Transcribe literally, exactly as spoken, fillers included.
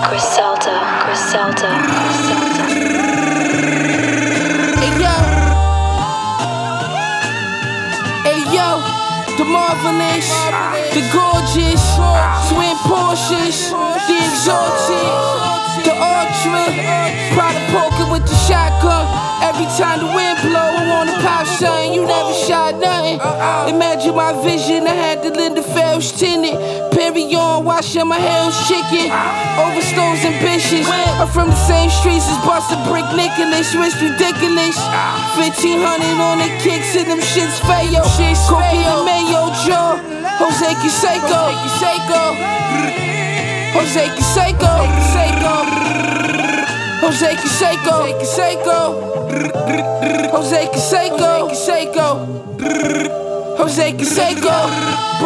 Griselda, Griselda, Griselda. Hey yo, hey yo, the marvelous, the gorgeous, twin Porsches, the exalted, the ultra, Prada poker with the shotgun. Every time the wind blow, I wanna pop something. You never shot nothing. Imagine my vision, I had the Linda Phelps tinted. Perrion, washing my heels chicken. Overstones ambitious. I'm from the same streets as Buster Brick Nicholas. It's ridiculous. fifteen hundred on the kicks and them shits fayo. Cokie and Mayo Joe. Jose Canseco. Jose Canseco. Jose Canseco. Jose Canseco. Jose Canseco. Jose Canseco.